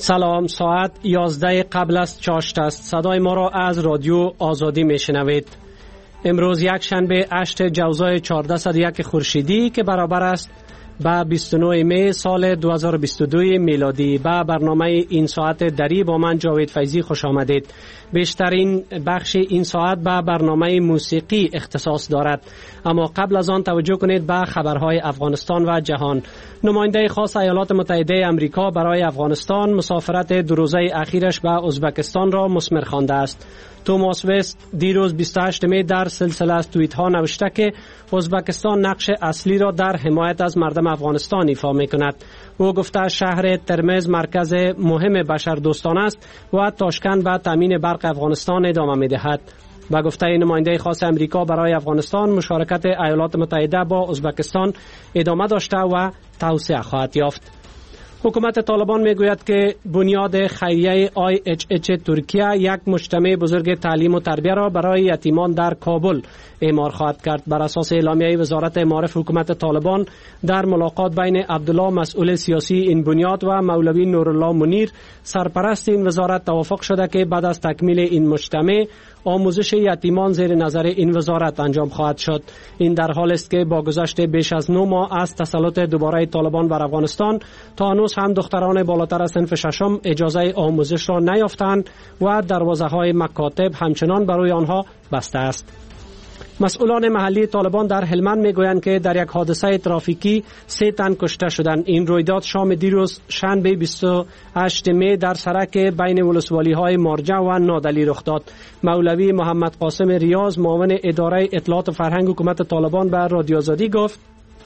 سلام، ساعت 11 قبل از چاشت است. صدای ما را از رادیو آزادی میشنوید. امروز یک شنبه 8 جوزای 1401 خورشیدی که برابر است با 29 می سال 2022 میلادی. با برنامه این ساعت دری با من جاوید فیضی خوش آمدید. بیشترین بخش این ساعت به برنامه موسیقی اختصاص دارد، اما قبل از آن توجه کنید به خبرهای افغانستان و جهان. نماینده خاص ایالات متحده آمریکا برای افغانستان مسافرت دو روزه اخیرش به ازبکستان را مثمر خوانده است. توماس وست دیروز 28 می در سلسله از توییت ها نوشته که ازبکستان نقش اصلی را در حمایت از مردم افغانستان ایفا می کند. او گفته شهر ترمز مرکز مهم بشردوستانه است و تاشکند به تامین برق افغانستان ادامه می دهد. با گفته نماینده خاص امریکا برای افغانستان، مشارکت ایالات متحده با ازبکستان ادامه داشته و توسعه خواهد یافت. حکومت طالبان میگوید که بنیاد خیریه IHH ترکیه یک مجتمع بزرگ تعلیم و تربیه را برای یتیمان در کابل اعمار خواهد کرد. بر اساس اعلامیه وزارت معارف حکومت طالبان، در ملاقات بین عبدالله مسئول سیاسی این بنیاد و مولوی نورالله منیر سرپرست این وزارت توافق شده که بعد از تکمیل این مجتمع آموزش یتیمان زیر نظر این وزارت انجام خواهد شد. این در حال است که با گذشت بیش از 9 ماه از تسلط دوباره طالبان بر افغانستان، تا هنوز هم دختران بالاتر از صنف ششم اجازه آموزش را نیافتند و دروازه های مکاتب همچنان برای آنها بسته است. مسئولان محلی طالبان در هلمند میگویند که در یک حادثه ترافیکی 3 تن کشته شدند. این رویداد شام دیروز شنبه 28 می در سرک بین ولسوالی های مارجه و نادلی رخ داد. مولوی محمد قاسم ریاض، معاون اداره اطلاعات و فرهنگ حکومت طالبان، به رادیو آزادی گفت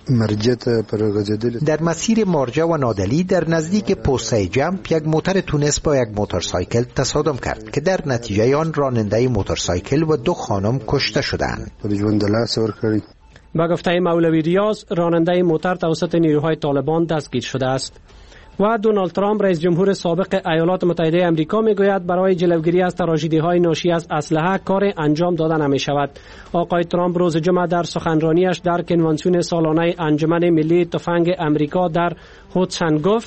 در مسیر مارجه و نادلی در نزدیک پوسته جمپ یک موتر تونس با یک موتورسایکل تصادم کرد که در نتیجه آن راننده موتورسایکل و 2 خانم کشته شدند. با گفته مولوی ریاض، راننده موتر توسط نیروهای طالبان دستگیر شده است. و دونالد ترامپ، رئیس جمهور سابق ایالات متحده آمریکا، میگوید برای جلوگیری از تراژدی‌های ناشی از اسلحه کار انجام داده نمی‌شود. آقای ترامپ روز جمعه در سخنرانیش در کنوانسیون سالانه انجمن ملی تفنگ آمریکا در هودسون گفت: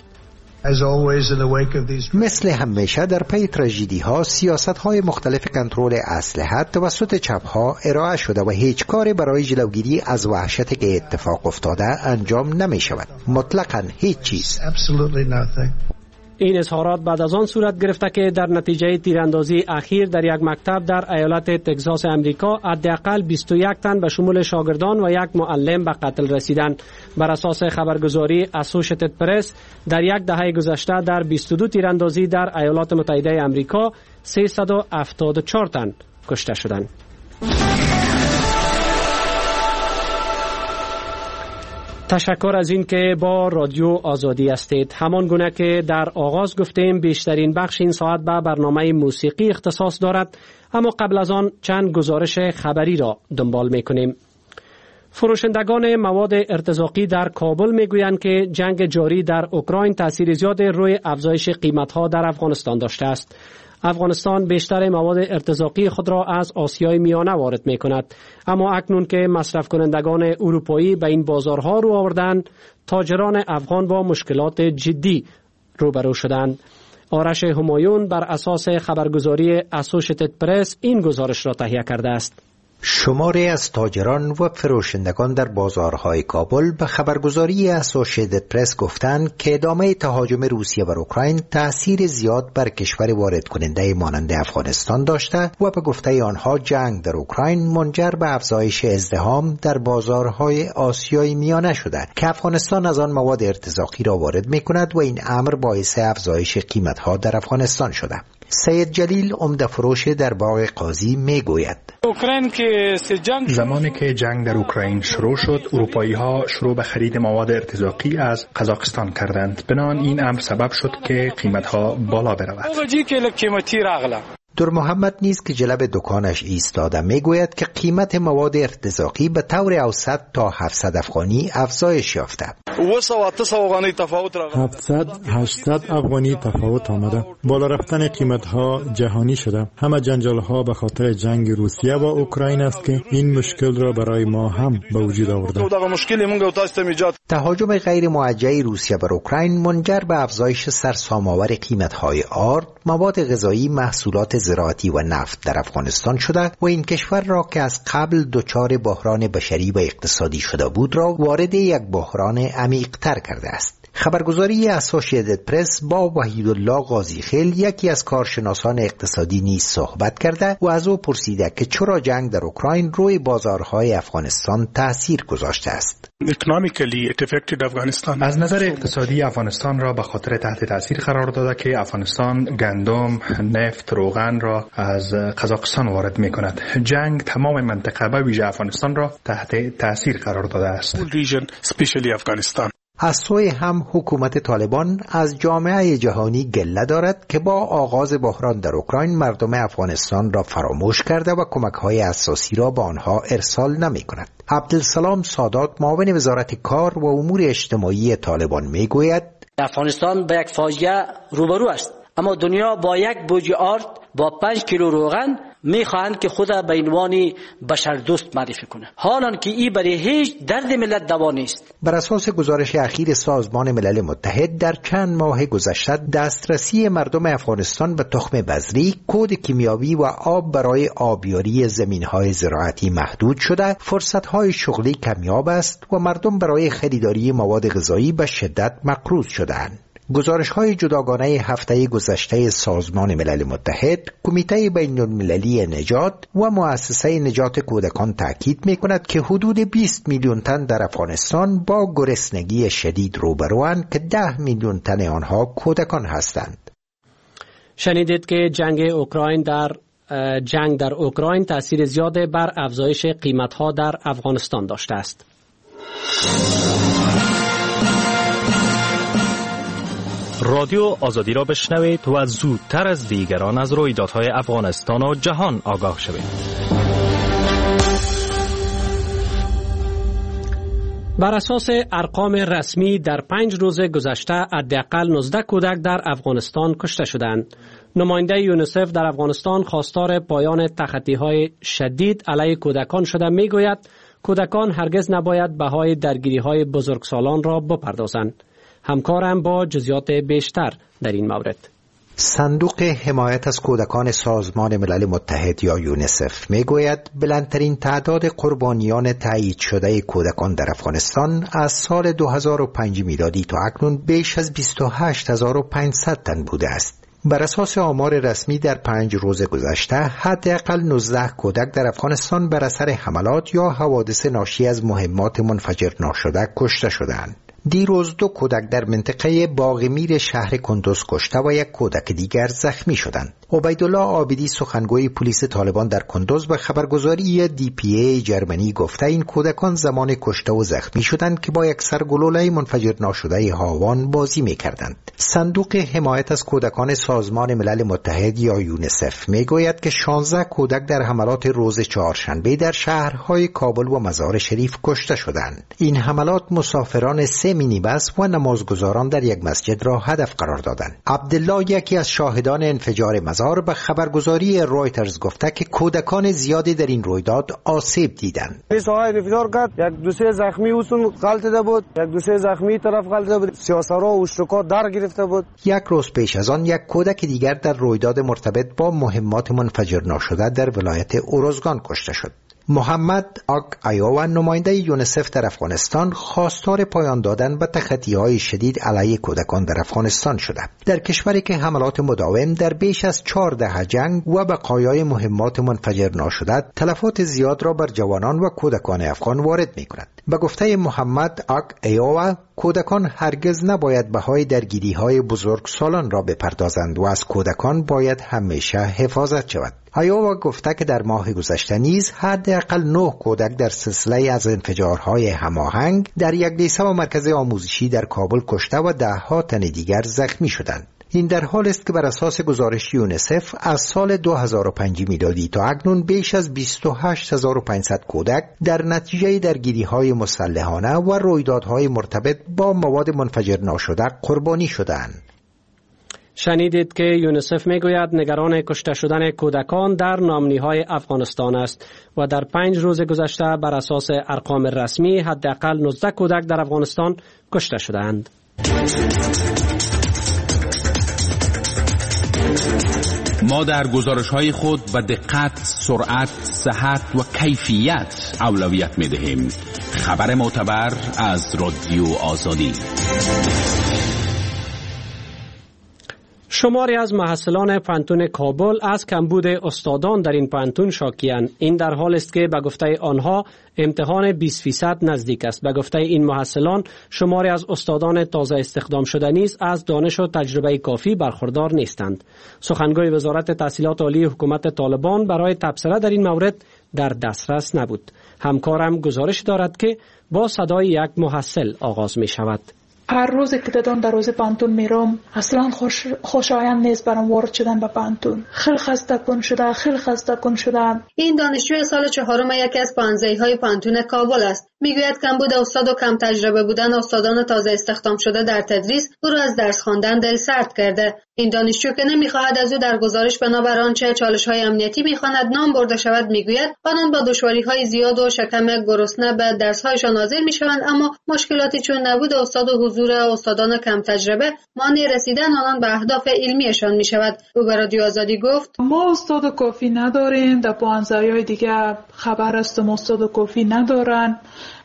مثل همیشه در پی تراژدی ها سیاست های مختلف کنترل اسلحه توسط چپ ها ارائه شده و هیچ کاری برای جلوگیری از وحشتی که اتفاق افتاده انجام نمی شود. مطلقاً هیچ چیز. این اظهارات بعد از آن صورت گرفته که در نتیجه تیراندازی اخیر در یک مکتب در ایالت تگزاس امریکا حداقل 21 تن به شمول شاگردان و یک معلم به قتل رسیدند. بر اساس خبرگزاری اسوشیتد پرس، در یک دهه گذشته در 22 تیراندازی در ایالات متحده امریکا 374 تن کشته شدند. تشکر از این که با رادیو آزادی هستید. همان گونه که در آغاز گفتیم، بیشترین بخش این ساعت به برنامه موسیقی اختصاص دارد، اما قبل از آن چند گزارش خبری را دنبال می‌کنیم. فروشندگان مواد ارتزاقی در کابل میگویند که جنگ جاری در اوکراین تاثیر زیاد روی افزایش قیمت‌ها در افغانستان داشته است. افغانستان بیشتر مواد ارتزاقی خود را از آسیای میانه وارد می کند، اما اکنون که مصرف کنندگان اروپایی به این بازارها رو آوردند، تاجران افغان با مشکلات جدی روبرو شدند. آرش همایون بر اساس خبرگزاری اسوشیتد پرس این گزارش را تهیه کرده است. شماری از تاجران و فروشندگان در بازارهای کابل به خبرگزاری اسوشیتد پرس گفتند که ادامه تهاجم روسیه بر اوکراین تأثیر زیاد بر کشور وارد کننده مانند افغانستان داشته و به گفته آنها جنگ در اوکراین منجر به افزایش ازدحام در بازارهای آسیای میانه شده که افغانستان از آن مواد ارتزاقی را وارد می کند و این امر باعث افزایش قیمتها در افغانستان شده. سید جلیل عمده فروش در باغ قاضی می گوید: زمانی که جنگ در اوکراین شروع شد، اروپایی ها شروع به خرید مواد ارتزاقی از قزاقستان کردند. بنابراین این امر سبب شد که قیمت ها بالا برود. در محمد نیز که جلب دکانش ایستاده میگوید که قیمت مواد ارتزاقی به طور اوسط تا 700 افغانی افزایش یافته. 700-800 افغانی تفاوت آمده. بالا رفتن قیمت ها جهانی شده. همه جنجال ها به خاطر جنگ روسیه و اوکراین است که این مشکل را برای ما هم به وجود آورده. تهاجم غیر موجه روسیه بر اوکراین منجر به افزایش سرسام‌آور قیمت‌های آرد، مواد غذایی، محصولات زراعتی و نفت در افغانستان شده و این کشور را که از قبل دچار بحران بشری و اقتصادی شده بود را وارد یک بحران عمیق‌تر کرده است. خبرگزاری اسوسییتد پرس با وحیدالله قاضیخیل یکی از کارشناسان اقتصادی نیز صحبت کرده و از او پرسیده که چرا جنگ در اوکراین روی بازارهای افغانستان تأثیر گذاشته است. از نظر اقتصادی افغانستان را به خاطر تحت تأثیر قرار داده که افغانستان گندم، نفت، روغن را از قزاقستان وارد می کند. جنگ تمام منطقه به ویژه افغانستان را تحت تأثیر قرار داده است. از سوی هم حکومت طالبان از جامعه جهانی گله دارد که با آغاز بحران در اوکراین مردم افغانستان را فراموش کرده و کمک‌های اساسی را به آنها ارسال نمی‌کند. عبدالسلام سادات معاون وزارت کار و امور اجتماعی طالبان می‌گوید افغانستان به یک فاجعه روبرو است، اما دنیا با یک بوج آرد با 5 کیلو روغن میخواهند که خود به عنوان بشر دوست معرفی کنه، حالان که این برای هیچ درد ملت دوا نیست. بر اساس گزارش اخیر سازمان ملل متحد در چند ماه گذشته دسترسی مردم افغانستان به تخم بذری، کود کیمیاوی و آب برای آبیاری زمینهای زراعتی محدود شده، فرصتهای شغلی کمیاب است و مردم برای خریداری مواد غذایی به شدت مقروض شده‌اند. گزارش‌های جداگانه هفته گذشته سازمان ملل متحد، کمیته بین‌المللی نجات و مؤسسه نجات کودکان تاکید می‌کند که حدود 20 میلیون تن در افغانستان با گرسنگی شدید روبروند که 10 میلیون تن آنها کودکان هستند. شنیدید که جنگ در اوکراین تأثیر زیاد بر افزایش قیمت‌ها در افغانستان داشته است. رادیو آزادی را بشنوید و زودتر از دیگران از رویدادهای افغانستان و جهان آگاه شوید. بر اساس ارقام رسمی در 5 روز گذشته حداقل 19 کودک در افغانستان کشته شدند. نماینده یونیسف در افغانستان خواستار پایان تخطی‌های شدید علیه کودکان شده میگوید کودکان هرگز نباید بهای درگیری‌های بزرگسالان را بپردازند. همکارم با جزئیات بیشتر در این مورد. صندوق حمایت از کودکان سازمان ملل متحد یا یونیسف میگوید بلندترین تعداد قربانیان تایید شده کودکان در افغانستان از سال 2005 میلادی تا اکنون بیش از 28500 تن بوده است. بر اساس آمار رسمی در 5 روز گذشته حداقل 19 کودک در افغانستان بر اثر حملات یا حوادث ناشی از مهمات منفجر ناشده کشته شدند. دیروز 2 کودک در منطقه باغمیر شهر کندوز کشته و 1 کودک دیگر زخمی شدند. عبیدالله عابدی سخنگوی پلیس طالبان در کندوز به خبرگزاری DPA جرمنی گفته این کودکان زمان کشته و زخمی شدند که با یک سرگلوله منفجر ناشده هاوان بازی می‌کردند. صندوق حمایت از کودکان سازمان ملل متحد یا یونیسف میگوید که 16 کودک در حملات روز چهارشنبه در شهرهای کابل و مزار شریف کشته شدند. این حملات مسافران 3 مینیبس و نمازگزاران در یک مسجد را هدف قرار دادند. عبدالله یکی از شاهدان انفجار مزار به خبرگزاری رویترز گفته که کودکان زیادی در این رویداد آسیب دیدند. انفجار کرد، 1-2 زخمی اوسون غلطیده بود، 1-2 زخمی طرف غلطیده بود، سیاسارا و اشتکا در گرفته بود. 1 روز پیش از آن 1 کودک دیگر در رویداد مرتبط با مهمات منفجر ناشده در ولایت اوروزگان کشته شد. محمد آگ ایوان نماینده یونیسف در افغانستان خواستار پایان دادن به تخطی‌های شدید علیه کودکان در افغانستان شده. در کشوری که حملات مداوم در بیش از 4 دهه جنگ و بقایای مهمات منفجر ناشده تلفات زیاد را بر جوانان و کودکان افغان وارد می‌کند. به گفته محمد آگ ایوان کودکان هرگز نباید بهای درگیری‌های بزرگسالان را بپردازند و از کودکان باید همیشه حفاظت شود. ایووا گفته که در ماه گذشته نیز حداقل 9 کودک در سلسله از انفجارهای هماهنگ در یک لیسه و مرکز آموزشی در کابل کشته و 10 تن دیگر زخمی شدند. این در حال است که بر اساس گزارش یونیسف از سال 2005 میلادی تا اکنون بیش از 28500 کودک در نتیجه درگیری‌های مسلحانه و رویدادهای مرتبط با مواد منفجر ناشده قربانی شدند. شنیدید که یونیسف میگوید نگران کشته شدن کودکان در نامنی‌های افغانستان است و در 5 روز گذشته بر اساس ارقام رسمی حداقل 19 کودک در افغانستان کشته شدند. ما در گزارش‌های خود به دقت، سرعت، صحت و کیفیت اولویت می‌دهیم. خبر معتبر از رادیو آزادی. شماری از محصلان پانتون کابل از کمبود استادان در این پانتون شاکی‌اند. این در حال است که به گفته آنها امتحان 20% نزدیک است. به گفته این محصلان شماری از استادان تازه استخدام شده نیز از دانش و تجربه کافی برخوردار نیستند. سخنگوی وزارت تحصیلات عالی حکومت طالبان برای تبصره در این مورد در دسترس نبود. همکارم گزارش دارد که با صدای یک محصل آغاز می شود. هر روز که دادن در روز پانتون میرم اصلا خوشایند نیست برام وارد شدن به پانتون. خیلی خسته کن شدم. این دانشجوی سال 4 یکی از پانزه‌های پانتون کابل است. میگوید کمبود استاد و کم تجربه بودن استادان تازه استخدام شده در تدریس او را از درس خواندن دلسرد کرده. این دانشجو که نمیخواهد از او در گزارش بنابر آنچه چالش‌های امنیتی میخواند نام برده شود میگوید آنان با دشواری‌های زیاد و شکم گرسنه به درس‌هایشان حاضر میشوند، اما مشکلاتی چون نبود استاد و حضور استادان کم تجربه مانع رسیدن آنان به اهداف علمیشان میشود. او به رادیو آزادی گفت ما استاد کافی نداریم، در پانزه‌های دیگه خبر است ما استاد کافی ندارن.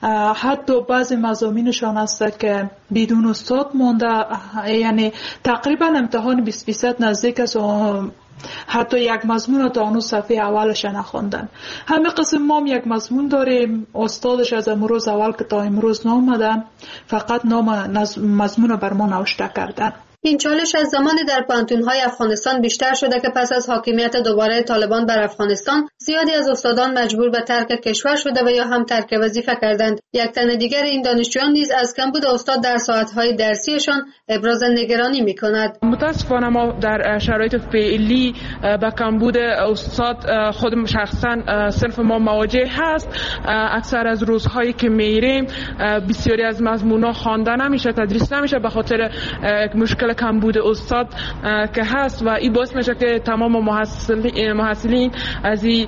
حتی بعضی مضامینشان هست که بدون استاد مونده، یعنی تقریبا امتحان 20% نزدیک است و حتی یک مضمون تا اون صفحه اولش نخوندن. همه قسم ما یک مضمون داریم، استادش از امروز اول که تا امروز نامدن فقط نام مضمون بر ما نوشته کردن. این چالش از زمانی در پانتون‌های افغانستان بیشتر شده که پس از حاکمیت دوباره طالبان بر افغانستان زیادی از استادان مجبور به ترک کشور شده و یا هم ترک وظیفه کردند. یک تن دیگر این دانشجویان نیز از کمبود استاد در ساعت‌های درسیشان ابراز نگرانی می‌کند. متأسفانه ما در شرایط فعلی با کمبود استاد خودم شخصا صنف ما مواجه هست. اکثر از روزهایی که میریم بسیاری از مضمون‌ها خوانده نمیشه، تدریس نمیشه به خاطر مشکل کمبود استاد که هست و این باعث میشه که تمام محصلین از این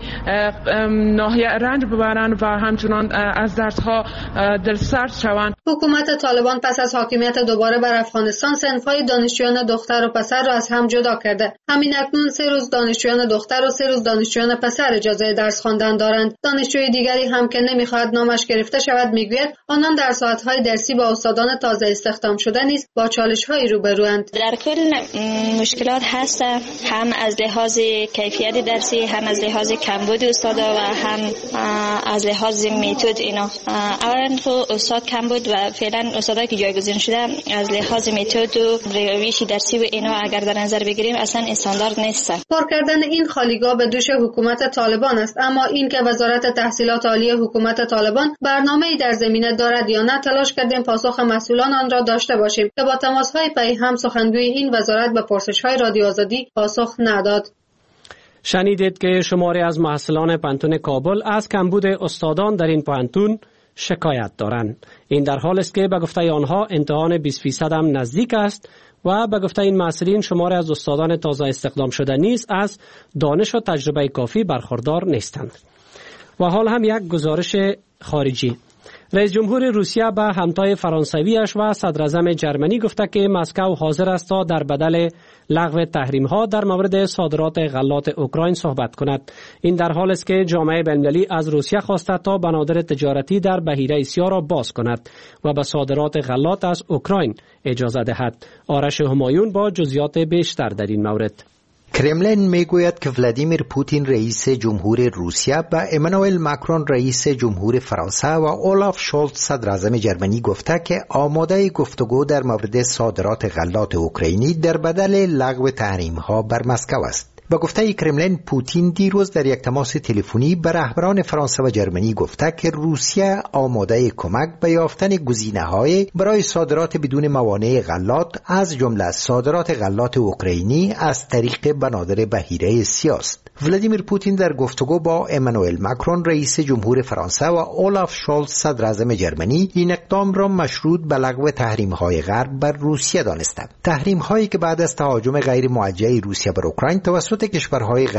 ناحیه رنج ببرن و همچنان از درس‌ها دلسرد شوند. حکومت طالبان پس از حاکمیت دوباره بر افغانستان صنف‌های دانشجویان دختر و پسر را از هم جدا کرده. همین اکنون 3 روز دانشجویان دختر و 3 روز دانشجویان پسر اجازه درس خواندن دارند. دانشجوی دیگری هم که نمیخواهد نامش گرفته شود میگوید آنان در ساعت‌های درسی با استادان تازه استخدام شده نیز با چالش‌هایی روبروند. در کل مشکلات هست، هم از لحاظ کیفیت درسی، هم از لحاظ کمبود استادا و هم از لحاظ متد. اینا اولا تو استاد کم بود و فعلا استادایی که جایگزین شده از لحاظ متد و روش درسی و اینا اگر در نظر بگیریم اصلا استاندارد نیست. پر کردن این خالیگاه به دوش حکومت طالبان است، اما این که وزارت تحصیلات عالی حکومت طالبان برنامه‌ای در زمینه دارد یا نه تلاش کردیم پاسخ مسئولان آن را داشته باشیم که با تماس‌های پی هم سخنگوی این وزارت به پرسش‌های رادیو آزادی پاسخ نداد. شنیدید که شماری از محصلان پانتون کابل از کمبود استادان در این پانتون شکایت دارند. این در حال است که به گفته آنها امتحان 20% هم نزدیک است و به گفته این محصلین شماری از استادان تازه استخدام شده نیز از دانش و تجربه کافی برخوردار نیستند. و حال هم یک گزارش خارجی. رئیس جمهور روسیه به همتای فرانسویش و صدر اعظم جرمنی گفته که مسکو حاضر است تا در بدل لغو تحریم ها در مورد صادرات غلات اوکراین صحبت کند. این در حال است که جامعه بین‌المللی از روسیه خواسته تا بنادر تجارتی در بحیره سیاه را باز کند و به صادرات غلات از اوکراین اجازه دهد. آرش همایون با جزئیات بیشتر در این مورد. کرملین میگوید که ولادیمیر پوتین رئیس جمهور روسیه و امانوئل ماکرون رئیس جمهور فرانسه و اولاف شولز صدر اعظم جرمنی گفته که آماده گفتگو در مورد صادرات غلات اوکراینی در بدل لغو تحریم ها بر مسکو است. به گفته کرملین، پوتین دیروز در یک تماس تلفنی به رهبران فرانسه و جرمنی گفته که روسیه آماده کمک به یافتن گزینه‌های برای صادرات بدون موانع غلات، از جمله صادرات غلات اوکراینی از طریق بنادر بحیره سیاه است. ولادیمیر پوتین در گفتگو با امانوئل ماکرون رئیس جمهور فرانسه و اولاف شولز صدر اعظم جرمنی این اقدام را مشروط به لغو تحریم‌های غرب بر روسیه دانستند. تحریم‌هایی که بعد از تهاجم غیر موجه روسیه بر اوکراین توسط کشورهای